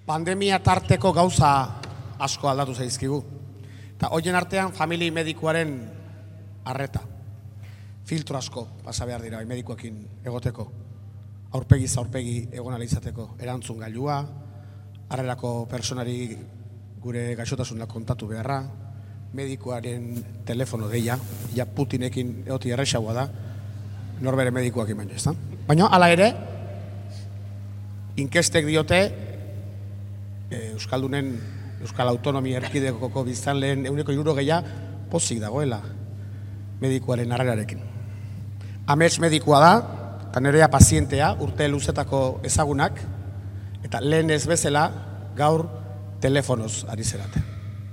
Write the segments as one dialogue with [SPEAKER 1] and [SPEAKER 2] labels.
[SPEAKER 1] Pandemia tarteko gauza asko aldatu zaizkigu. Eta horien artean famili medikuaren arreta. Filtro asko pasa behar dira medikuekin egoteko. Aurpegiz aurpegi egon ala izateko. Erantzun gailua, harrerako personari gure gaixotasuna kontatu beharra, medikuaren telefono deia, ja Putinekin egoti erresagoa da, norbere medikuak baino, ez da? Baina, hala ere, inkestek diote, Euskal Autonomia Erkidegoko biztanleen 160 pozik dagoela medikuaren harrerarekin. Amets medikua da, eta nerea pazientea, urte luzetako ezagunak, eta lehen ez bezala gaur telefonoz ari zerate.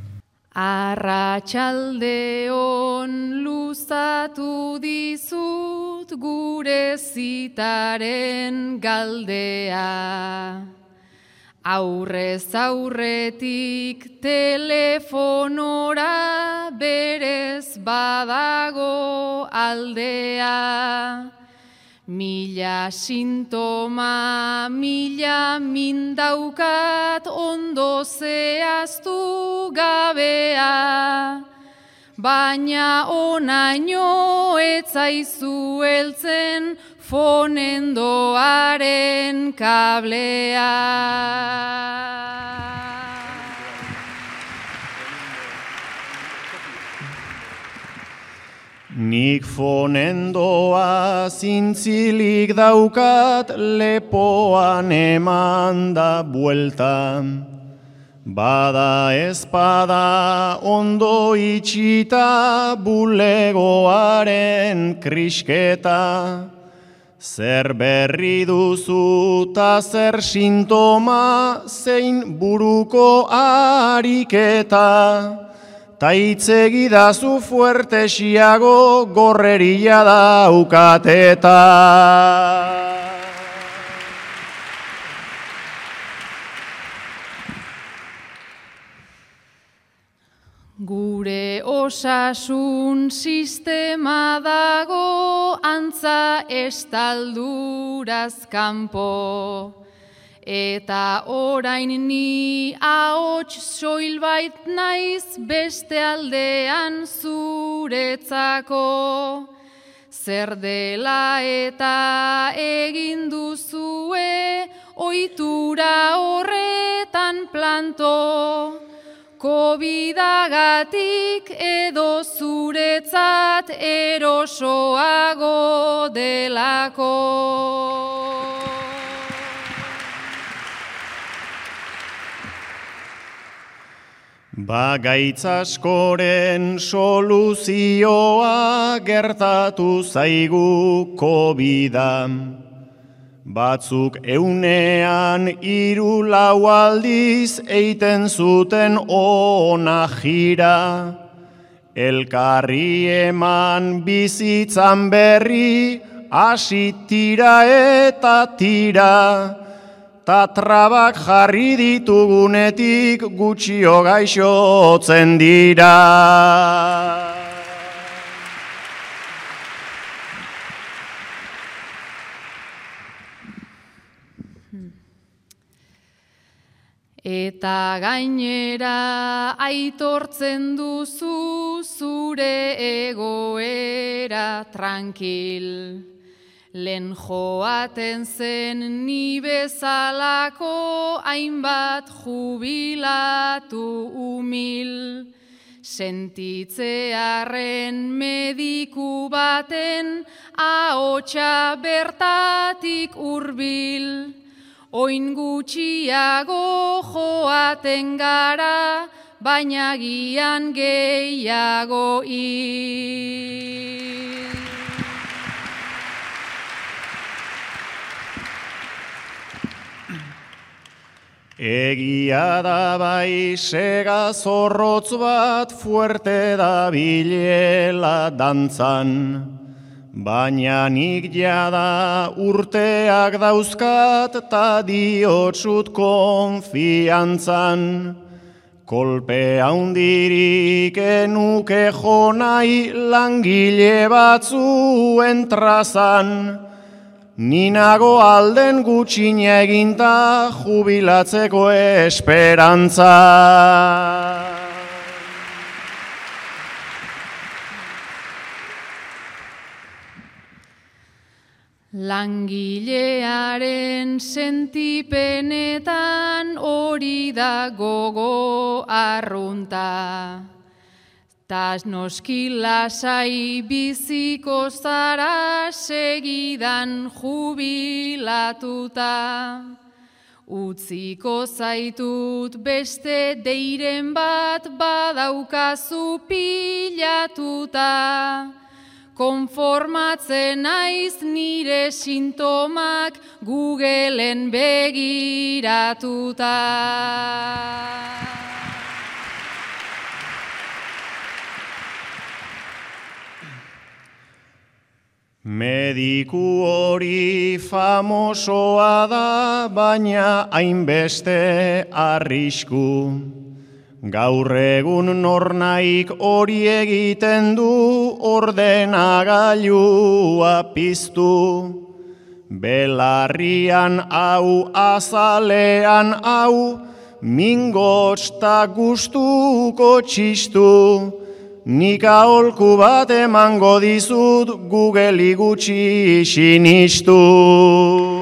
[SPEAKER 2] Arratsaldeon luzatu dizut gure zitaren galdea. Aurrez aurretik telefonora berez badago aldea. Mila sintoma, mila mindaukat ondo zehaztu gabea. Baina onaino etzaizu heltzen fonendoaren kablea.
[SPEAKER 3] Nik fonendoa zintzilik daukat lepoan eman da buelta. Bada espada ondo itxita bulegoaren krisketa. Zer berri duzu ta zer sintoma zein buruko ariketa. Ta itzegidazu fuertesiago gorreria daukateta.
[SPEAKER 2] Gure osasun sistema dago antza estalduraz kanpo. Eta orain ni ahots soil bait naiz beste aldean zuretzako. Zer dela eta egin duzue ohitura horretan planto. Covidagatik edo zuretzat erosoago delako.
[SPEAKER 3] Bagaitz askoren soluzioa gertatu zaigu COVID-a. Batzuk 104 aldiz eiten zuten ona jira. Elkarri eman bizitzan berri, hasi tira eta tira. Ta trabak jarri ditugunetik gutxio gaixotzen dira.
[SPEAKER 2] Eta gainera aitortzen duzu zure egoera tranquil. Lehen joaten zen ni bezalako hainbat jubilatu humil. Sentitzearren mediku baten ahotsa bertatik hurbil. Oin gutxiago joaten gara, baina gian gehiago hil.
[SPEAKER 3] Egia da bai sega zorrotz bat fuerte da bilela dantzan. Baina nik jada urteak dauzkat ta diotsut konfiantzan. Kolpe haundirik enuke jo nahi langile batzuen trazan. Ninago alden gutxina eginta jubilatzeko esperantza.
[SPEAKER 2] Langilearen sentipenetan hori da gogo arrunta. Tas noski lasai biziko zara segidan jubilatuta. Utziko zaitut beste deiren bat badaukazu pilatuta. Konformatzen naiz nire sintomak Googleen begiratuta.
[SPEAKER 3] Mediku hori famosoa da, baina hainbeste arrisku. Gaur egun nornaik hori egiten du, ordenagailua piztu. Belarrian hau, azalean hau, mingotsta gustuko txistu. Nik aholku bat emango dizut, Googeli gutxi sinistu.